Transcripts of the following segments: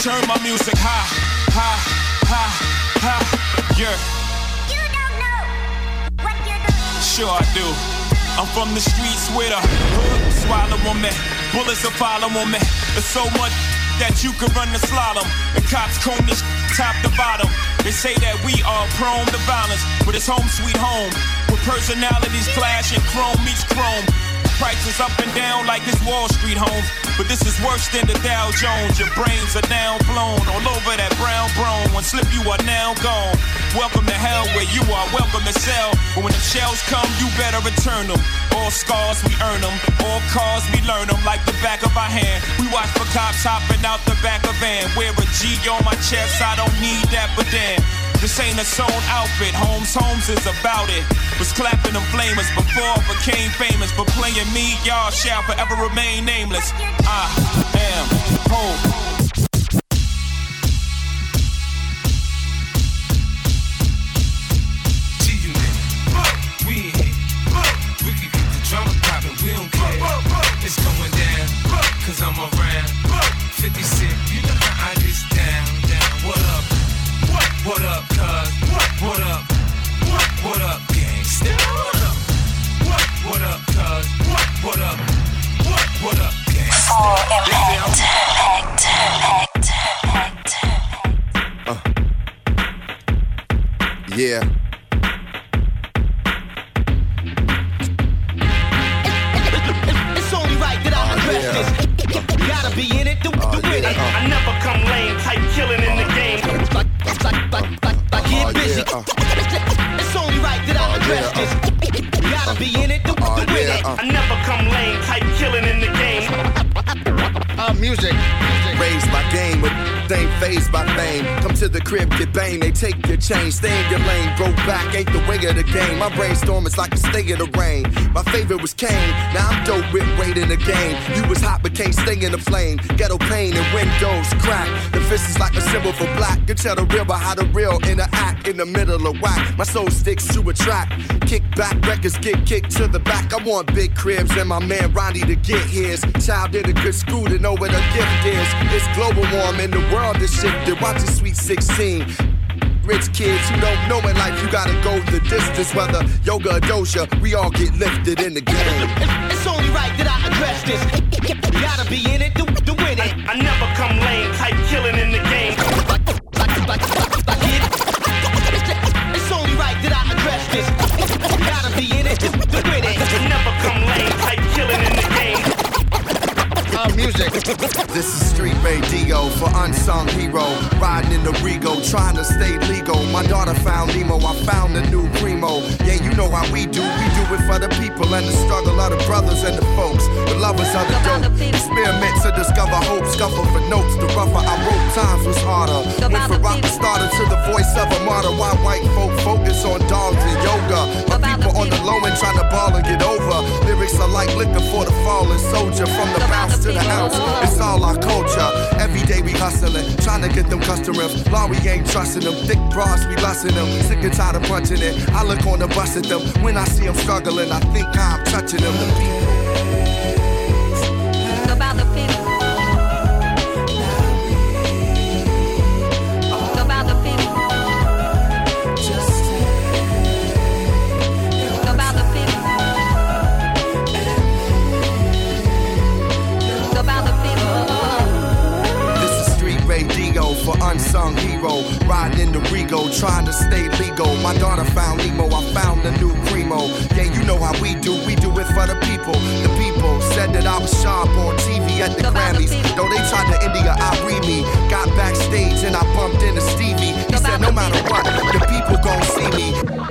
turn my music high, high, high, high, yeah. You don't know what you're doing. Sure I do. I'm from the streets where the hood swallow on me, bullets will follow on me. There's so much that you could run the slalom. The cops comb this top to bottom. They say that we are prone to violence, but it's home sweet home. With personalities clash and chrome meets chrome. Prices up and down like it's Wall Street homes. But this is worse than the Dow Jones. Your brains are now blown all over that brown brome. One slip you are now gone. Welcome to hell where you are welcome to sell. But when the shells come you better return them. All scars we earn them, all cars we learn them like the back of our hand. We watch for cops hopping out the back of van. Wear a G on my chest, I don't need that, but damn. This ain't a sewn outfit, Holmes is about it. Was clapping them flamers before I became famous. But playing me, y'all shall forever remain nameless. I am home. It's going down, cause I'm around 50 Cent, you know how I get down. What up? What up, cuz? What up? What up, gangsta? What up, cuz? What up? What up, gangsta? Yeah. Gotta be in it to win it. I never come lame, type killing in the game. I get busy. It's only right that I address this. Gotta be in it to win it. I never come lame, type killing in the game. Music. Raised by game, but they ain't phased by fame. Come to the crib, get bang, they take your chain. Stay in your lane, broke back, ain't the way of the game. My brainstorm is like a stay of the rain. My favorite was Kane, now I'm dope with weight in the game. You was hot but can't stay in the flame. Ghetto pain and windows crack. The fist is like a symbol for black. You tell the real by how the real interact in the middle of whack. My soul sticks to a track. Kick back, records get kicked to the back. I want big cribs and my man Ronnie to get his. Child in a good school to know what a gift is. It's global warming, the world is shifted. Watch the Sweet 16. Rich kids who don't know in life, you gotta go the distance. Whether yoga or doja, we all get lifted in the game. It's only right that I address this. Gotta be in it to win it. I never come lame, type killing in the game. It's only right that I address this. Gotta be in it to win it. I never come lame, type killing in the game. Music. This is street radio for unsung hero. Riding in the Rego, trying to stay legal. My daughter found Nemo, I found a new primo. Yeah, you know how we do it for the people and the struggle of the brothers and the folks. The lovers of the dope. Experiment to discover hope, scuffle for notes. The rougher I wrote, times was harder. Went from rock starter to the voice of a martyr. Why white folk focus on dogs and yoga? My people on the low end trying to ball and get over. Lyrics are like liquor for the fallen soldier. From the bounce to the ounce, it's all our culture. Every day we hustling, trying to get them customers. Law, we ain't trusting them. Thick bras, we lusting them. Sick and tired of punching it. I look on the bus at them. When I see them struggling, I think I'm touching them. The people. About the people. About the people. About the people. About the people. This is street radio for unsung hero. Riding in the Rego, trying to stay legal. My daughter found Nemo, I found a new primo. Yeah, you know how we do it for the people. The people said that I was sharp on TV at the Grammys. Though they tried to India, I read me. Got backstage and I bumped into Stevie. He said no matter what, the people gon' see me.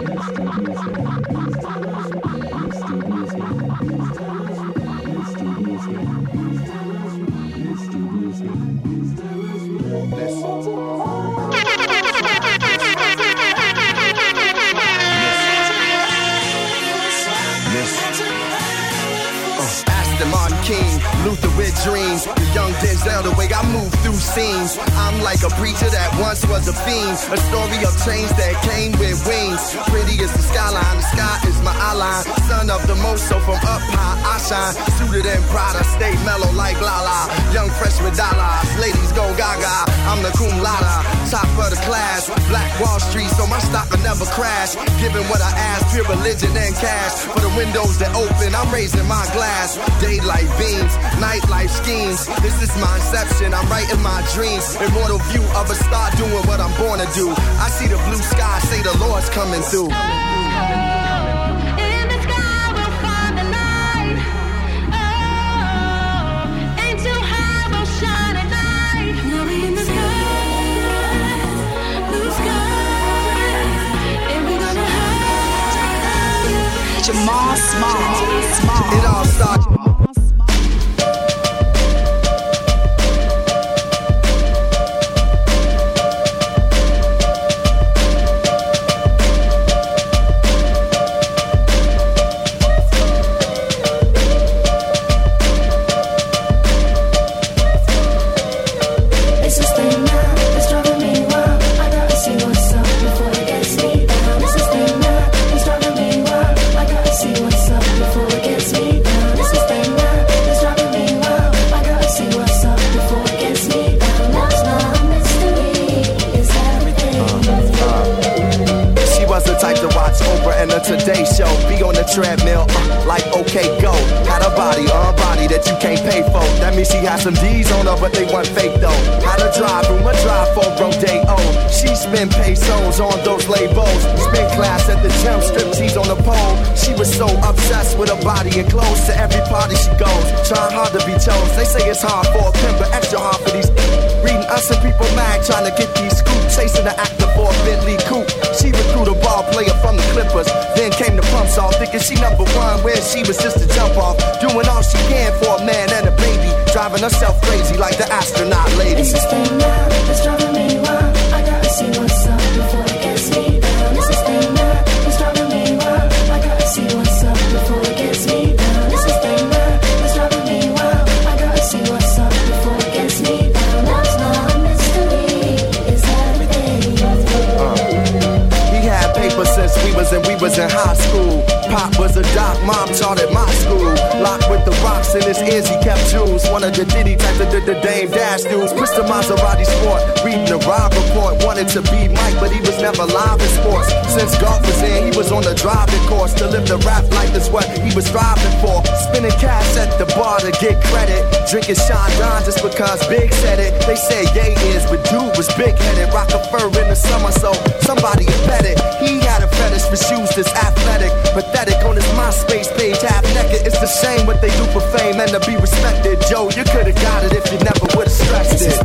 Martin King, Luther with dreams. The young Denzel, the way I move through scenes. I'm like a preacher that once was a fiend. A story of change that came with wings. Pretty as the skyline, the sky is my eyeline. Son of the most, so from up high I shine. Suited and Prada, stay mellow like Lala. Young freshman dollars, ladies go gaga. I'm a cum laude, top of the class. Black Wall Street, so my stock will never crash. Giving what I ask, pure religion and cash. For the windows that open, I'm raising my glass. Daylight beams, nightlife schemes. This is my inception, I'm writing my dreams. Immortal view of a star doing what I'm born to do. I see the blue sky, say the Lord's coming through. Jamal Small. It all started. Today show, be on the treadmill, like okay go. Had a body, body that you can't pay for. That means she had some D's on her, but they weren't fake though. Had a drive room, a drive for Rodeo. She spent pesos on those labels. Spent class at the gym, striptease on the pole. She was so obsessed with her body and clothes. To every party she goes, trying hard to be chose. They say it's hard for a pimp, but extra hard for these. Reading us and people mad, trying to get these scoops. Chasing the actor for a Bentley coupe. She recruited a ball player from the Clippers. Then came the pumps off, thinking she number one, where she was just a jump off. Doing all she can for a man and a baby. Driving herself crazy like the astronaut lady. It's this thing now that's driving me wild. I gotta see what's up before it gets me down. It's this thing now that's driving me wild. I gotta see what's up before it gets me down. It's this thing now that's driving me wild. I gotta see what's up before it gets me down. Love's not a mystery, it's everything. He had paper since we was in high school. Pop was a doc, mom taught at my school. Locked with the rocks in his ears, he kept jewels. One of the Diddy type of the Dame Dash dudes. Pushed the Maserati sport, reading the Rob report. Wanted to be Mike, but he was never live in sports. Since golf was in, he was on the driving course. To live the rap life is what he was striving for. Spinning cash at the bar to get credit. Drinking Chandon just because Big said it. They said Ye is, but dude was big-headed. Rock a fur in the summer, so somebody bet it. He had a fetish for shoes that's athletic. Pathetic on his MySpace page, half naked. It's a shame what they do for fame and to be respected. Joe, you could've got it if you never would've stressed it.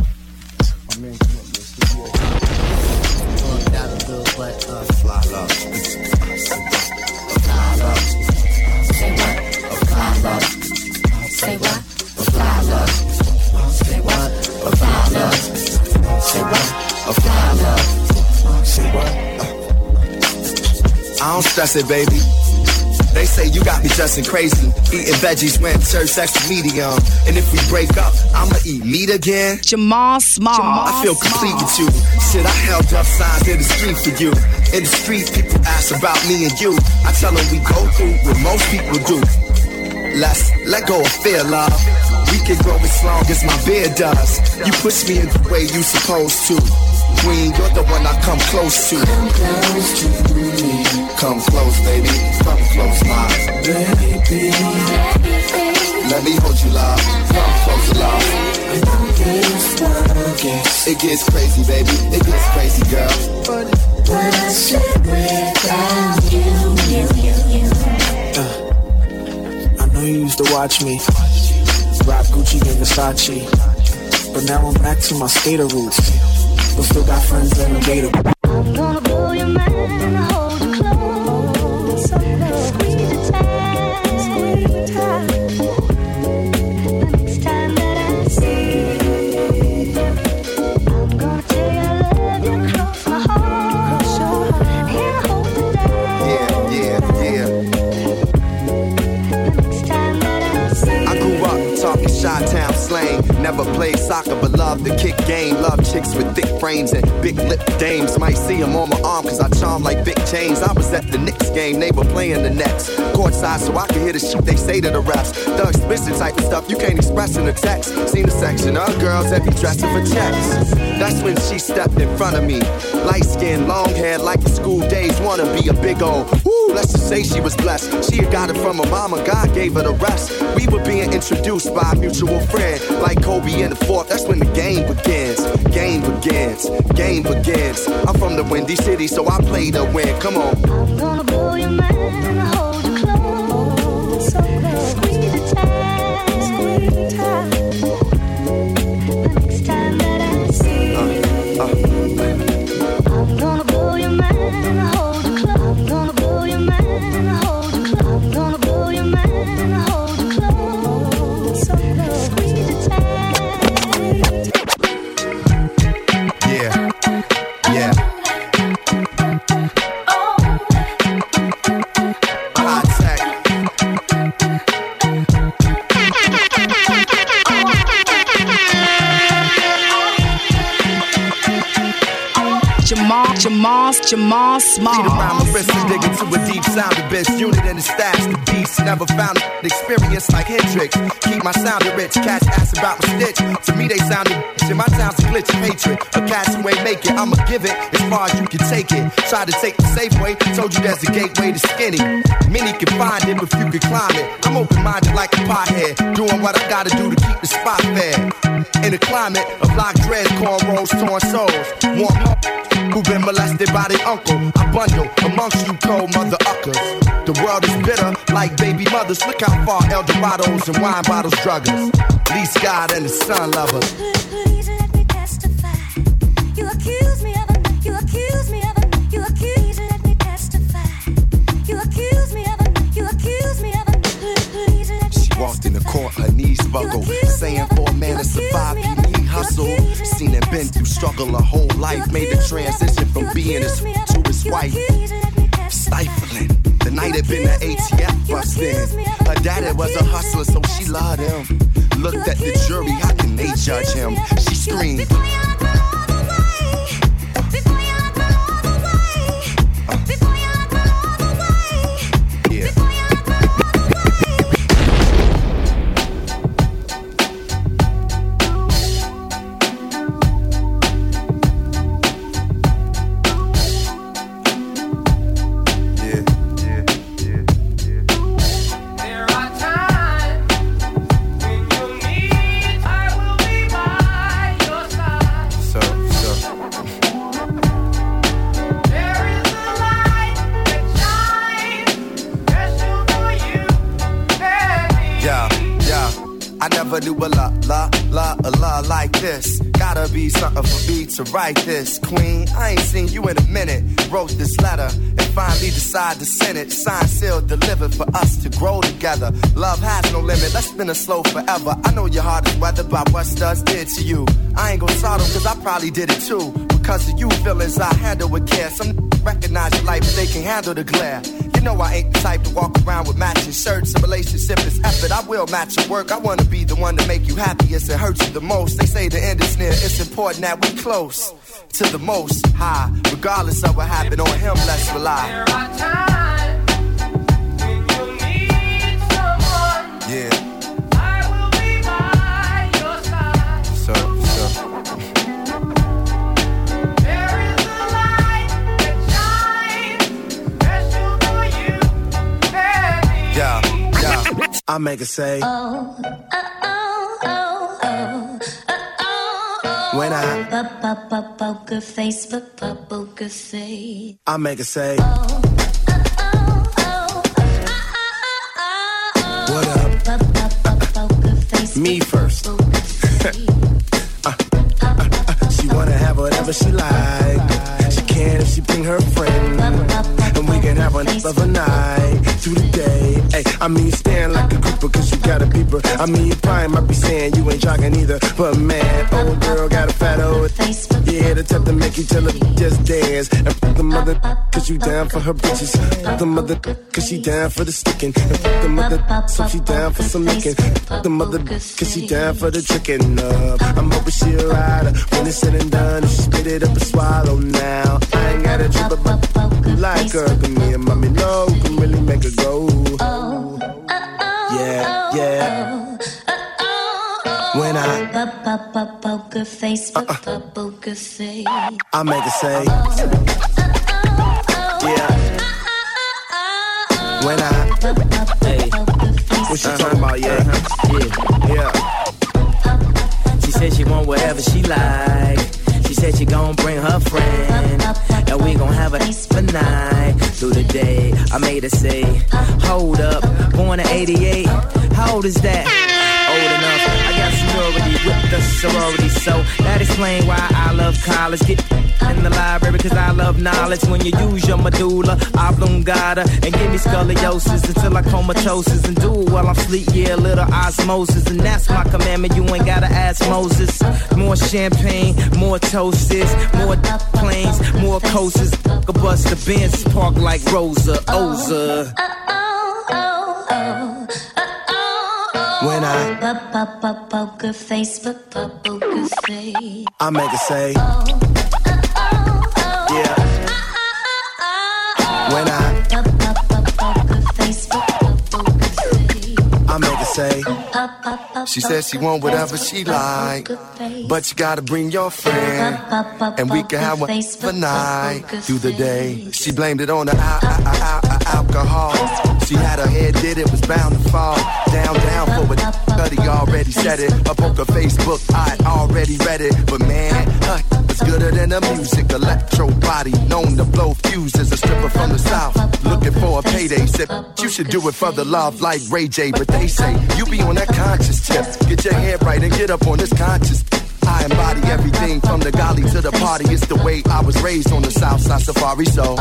Say what? Fly love. Say what? Fly love. Say what? Fly love. Say what? I don't stress it, baby. They say you got me dressing crazy. Eating veggies when church extra medium. And if we break up, I'ma eat meat again. Jamal Small. I feel complete with you. Shit, I held up signs in the street for you. In the street, people ask about me and you. I tell them we go through what most people do. Let's let go of fear, love. We can grow as long as my beard does. You push me in the way you supposed to. Queen, you're the one I come close to. Come close to me. Come close, baby. Come close, love. Baby. Let me hold you, love. Come close, love. It gets crazy, baby. It gets crazy, girl. What's it without you? I know you used to watch me rock Gucci and Versace, but now I'm back to my skater roots. But still got friends that are gator. I'm gonna blow your mind and hold you close. Squeeze you tight, squeeze you tight. The next time that I see you, I'm gonna tell you I love you across my heart. And I hope to die. Yeah. The next time that I see you, I grew up talking Chi-town slang. Never played soccer but love the kick game. Love chicks with thick frames and big lip dames. Might see them on my arm cause I charm like Big James. I was at the Knicks game, they were playing the Nets. Courtside so I could hear the shit they say to the refs. The explicit type of stuff you can't express in a text. Seen a section of girls that be dressing for checks. That's when she stepped in front of me. Light skin, long hair like the school days. Wanna be a big old woo, let's just say she was blessed. She had got it from her mama, God gave her the rest. We were being introduced by a mutual friend. Like Kobe in the fourth, that's when the game begins. Game begins, game begins. I'm from the Windy City, so I play to win. Come on. I'm gonna blow your mind, hold you close, so close. Squeeze it tight, squeeze it tight. The next time that I see I'm gonna blow your mind, hold you close. I'm gonna blow your mind, hold you close. I'm gonna blow your mind, hold you close, so close. Squeeze it tight. Yeah, yeah. High tech. Jamal Small. Beat around my wrist and dig into a deep sound abyss. Unit in the stash, the beats never found an experience like Hendrix. Keep my sound rich, cats ask about my stitch. To me they sounded and my town's a glitch of hatred. A cat's who ain't make it, I'ma give it as far as you can take it. Try to take the safe way, told you there's a gateway to skinny. Many can find it, but few can climb it. I'm open-minded like a pothead, doing what I gotta do to keep the spot fair. In a climate of locked dreads, cornrows, torn souls, warm up. Who been molested by their uncle? I bundle amongst you cold mother uckers. The world is bitter like baby mothers. Look how far El Dorados and wine bottles drug us. Least God and the sun lovers. Please let me testify. You accuse me of it. You accuse me of it. You accuse. Let me testify. You accuse me of it. You accuse me of it. Please let me testify. She walked in the court, her knees buckled, saying for a man to survive, he need hustle. Seen and been through struggle her whole life. Made the transition from being his to his wife. Stifling. The night had been an ATF bust in. Her daddy was a hustler, so she loved him. Looked at the jury, how can they judge him? She screamed. Do a la like this. Gotta be something for me to write this. Queen, I ain't seen you in a minute. Wrote this letter and finally decided to send it. Signed, sealed, delivered for us to grow together. Love has no limit, let's spin it slow forever. I know your heart is weathered by what studs did to you. I ain't gon' start them cause I probably did it too. Because of you feelings I handle with care. Some recognize your life but they can handle the glare. You know I ain't the type to walk around with matching shirts. A relationship is effort, I will match your work. I wanna be the one to make you happiest and hurt you the most. They say the end is near, it's important that we close to the most high. Regardless of what happened on him, let's rely. There are times when you need someone. Yeah. I will be by your side. So. There is a light that shines special for you and me. Yeah. I make it say. When I poker face, poker face. I make it say. What up? Me first. She wanna have whatever she like. She can if she bring her friend, and we can have another night. through the day. Ay, I mean, you stand like a creeper cause you got a beeper. I mean, you probably might be saying you ain't jogging either. But man, old girl got a fat old yeah, the type to make you tell her just dance. And fuck the mother cause you down for her bitches. Fuck the mother cause she down for the sticking. And fuck the mother so she down for some licking. Fuck the mother cause she down for the tricking up. I'm hoping she'll ride her when it's said and done. She spit it up and swallow now. I ain't got a drip about like her. Cause me and mommy know can really make her go. Yeah, yeah. When I poker face, poker face, I make her say, yeah. When I, hey, what she talking about? Yeah, yeah. She said she want whatever she like. She said she gon' bring her friend, and we gon' have a night through the day. I made her say, hold up, born in 88. How old is that? Old enough. I got seniority with the sorority, so that explain why I love college. Get in the library cause I love knowledge. When you use your medulla oblongata and give me scoliosis until I comatosis and do it while I'm asleep, yeah, a little osmosis. And that's my commandment, you ain't gotta ask Moses. More champagne, more toasts, more planes, more coasters. Could bust the Benz park like Rosa Oza. When I poker face, poker face, I make her say, yeah. When I poker face, poker face, I make her say. She says she want whatever she like, but you gotta bring your friend, and we can have one for night through the day. She blamed it on the alcohol. She had her head did it, was bound to fall. Down for what Cuddy already said it. Her poker Facebook, I already read it. But man, it's gooder than the music. Electro body, known to blow fuses. A stripper from the south, looking for a payday. Said, you should do it for the love like Ray J. But they say, you be on that conscious tip. Get your head right and get up on this conscious. I embody everything from the golly to the party. It's the way I was raised on the south side safari, so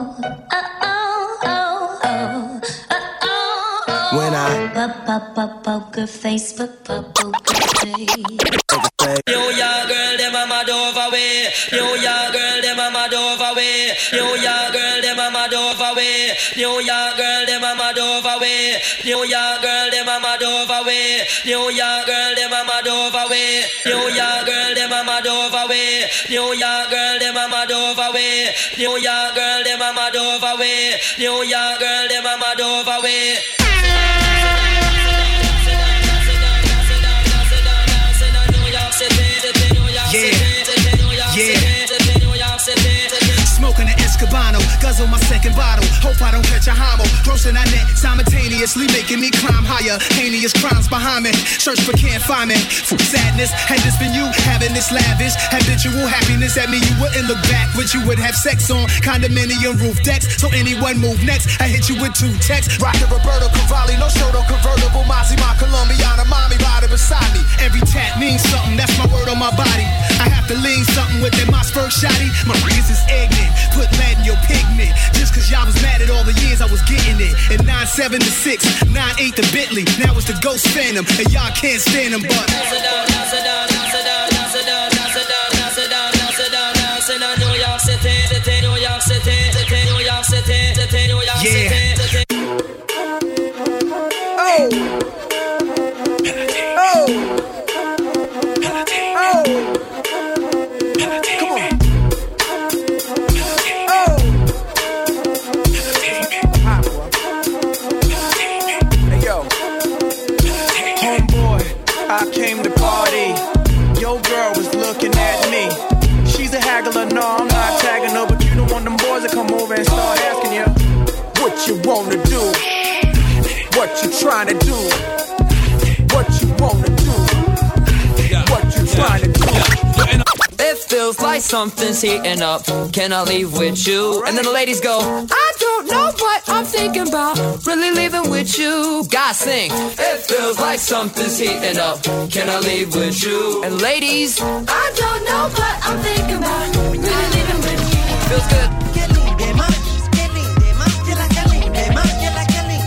when I poker face, poker face. Yo, ya girl, them a mad over way. Yo, ya girl, them a mad over way. Yo, ya girl, them a mad over way. Yo, ya girl, them a mad over way. Yo, ya girl, them a mad over way. Yo, ya girl, them a mad over way. Yo, ya girl, them a mad over way. Yo, ya girl, them a mad over way. Yo, ya girl, them a mad over way. Yo, ya girl, them a mad over way. Smoking an Escobano, guzzle my second bottle. Hope I don't catch a homo. Grossing that net simultaneously, making me climb higher. Heinous crimes behind me. Search but can't find me. For sadness, had this been you having this lavish habitual happiness at me, you wouldn't look back. But you would have sex on condominium roof decks. So anyone move next, I hit you with 2 texts. Rocket Roberto Cavalli, no show, no convertible. Mazzy, my Colombiana, mommy, riding beside me. Every tat means something, that's my word on my body. I have to lean something with that, my spur shotty. My niggas is ignorant, put lead in your pigment. Just cause y'all was mad at all the years I was getting it. And 9-7 to 6, 9-8 to Bentley. Now it's the Ghost Phantom, and y'all can't stand them, but what you wanna do, what you trying to do, what you wanna do, what you trying to do. It feels like something's heating up. Can I leave with you? And then the ladies go, I don't know what I'm thinking about. Really leaving with you. Guys sing. It feels like something's heating up. Can I leave with you? And ladies, I don't know what I'm thinking about. Really leaving with you. Feels good.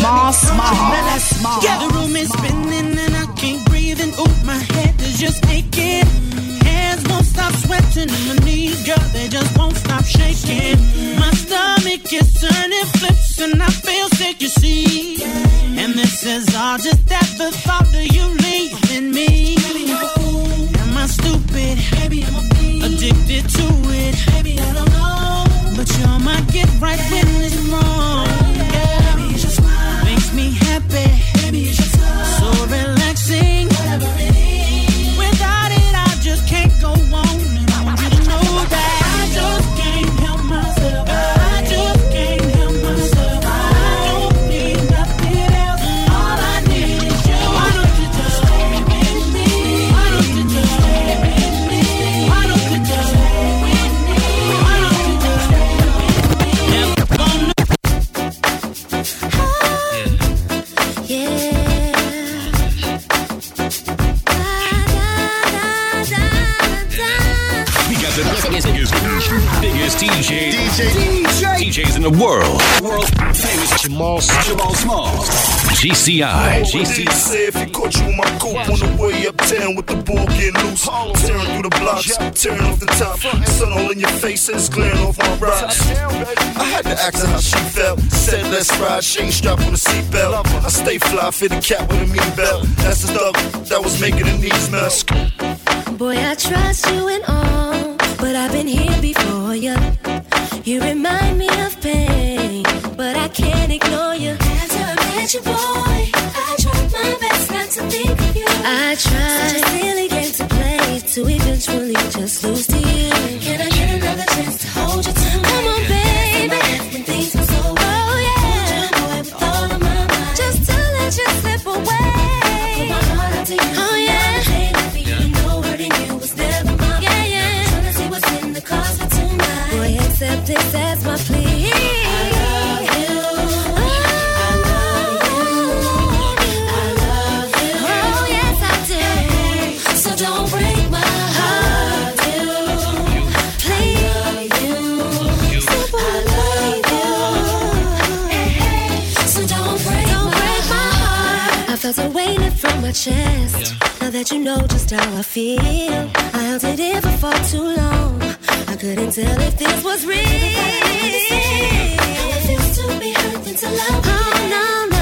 Jamal Small. The room is spinning and I can't breathe, and ooh, my head is just aching. Hands won't stop sweating and my knees, girl, they just won't stop shaking. My stomach is turning flips and I feel sick, you see. And this is all just at the thought of you leaving me. Am I stupid? Addicted to it? Baby, I don't know. But you're my get right when it's wrong. Makes me happy. So relaxing. Without it, I just can't go on. And I want you to know that I just can't help myself. I just can't help myself. I don't need nothing else. All I need is you. Why don't you just stay with me? Why don't you just stay with me? Why don't you just stay with me? Why don't you just stay with me? Biggest DJs in the world. World famous Jamal Smalls. GCI. Say if you caught you in my coupe on the way uptown with the ball getting loose, tearing through the blocks, tearing off the top, sun all in your face and it's glaring off my rocks. I had to ask her how she felt. Said let's ride, she ain't strapped on a seatbelt. I stay fly, fit a cap with a mean belt. That's the thug that was making the knees melt. Boy, I trust you and all, but I've been here before you. You remind me of pain, but I can't ignore you. After I met you, boy, I tried my best not to think of you. I tried such a silly game to play to eventually just lose to you. Can I get another chance to hold you tonight? Come on, baby. When things were so right. Oh yeah, boy, with all of my mind, just to let you slip away. I put my heart out to you. Oh yeah. Accept this as my plea. I love you. I love you. Oh yes I do. So don't break my heart, please. I love you. I love you. So don't break my heart. I felt a weight from my chest. Now that you know just how I feel, I held it in for far too long. I couldn't tell if this was real. How it feels to be hurt than to love. Oh no.